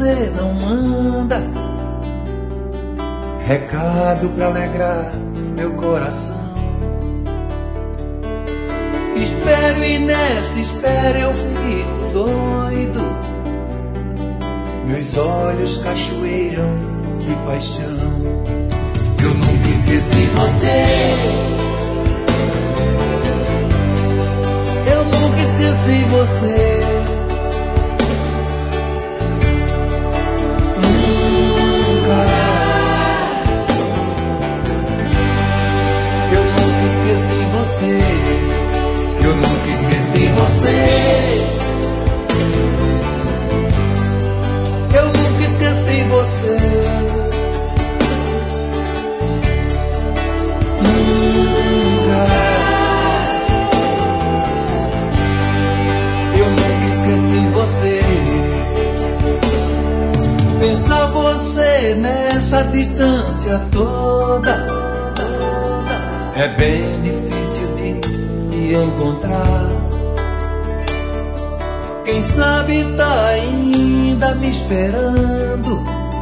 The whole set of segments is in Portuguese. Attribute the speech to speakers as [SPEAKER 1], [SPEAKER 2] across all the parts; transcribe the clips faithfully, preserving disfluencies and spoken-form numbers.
[SPEAKER 1] você não manda recado pra alegrar meu coração. Espero e nessa espera eu fico doido, meus olhos cachoeiram de paixão. Eu nunca esqueci você, eu nunca esqueci você. Nunca. Eu nunca esqueci você, eu nunca esqueci você. Eu nunca esqueci você. Nunca. Eu nunca esqueci você. Pensar você nessa distância toda é bem difícil de te encontrar. Quem sabe tá ainda me esperando,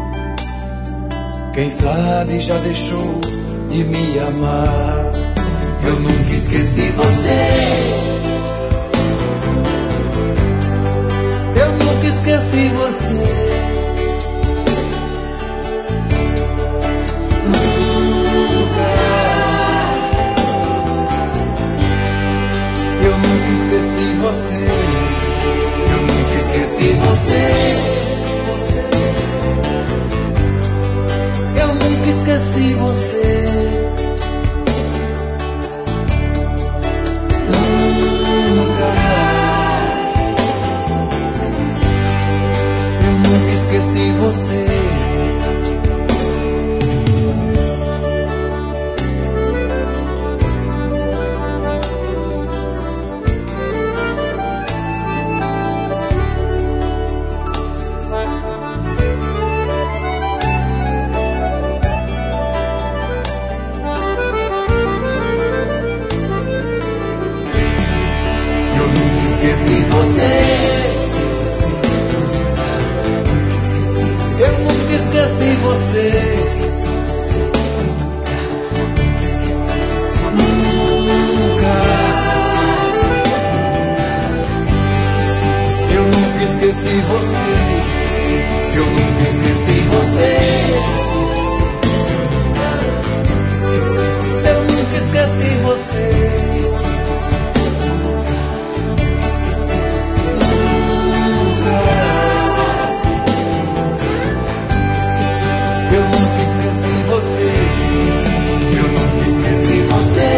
[SPEAKER 1] quem sabe já deixou de me amar. Eu nunca esqueci você, eu nunca esqueci você. Nunca. Eu nunca esqueci você, eu nunca esqueci você. Eu nunca esqueci você. Nunca. Eu nunca esqueci você. Esqueci você. Eu nunca esqueci você. Nunca. Eu nunca esqueci você. Eu nunca esqueci você. Eu nunca esqueci você. Eu nunca esqueci você. Eu nunca esqueci você.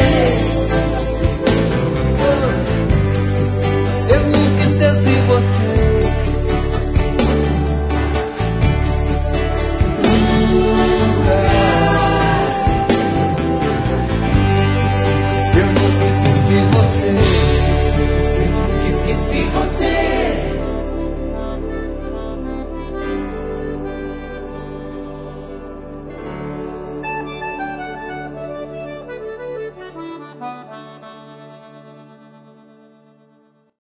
[SPEAKER 1] Eu nunca esqueci você. Nunca. Eu nunca esqueci você. Eu nunca esqueci você. Bye.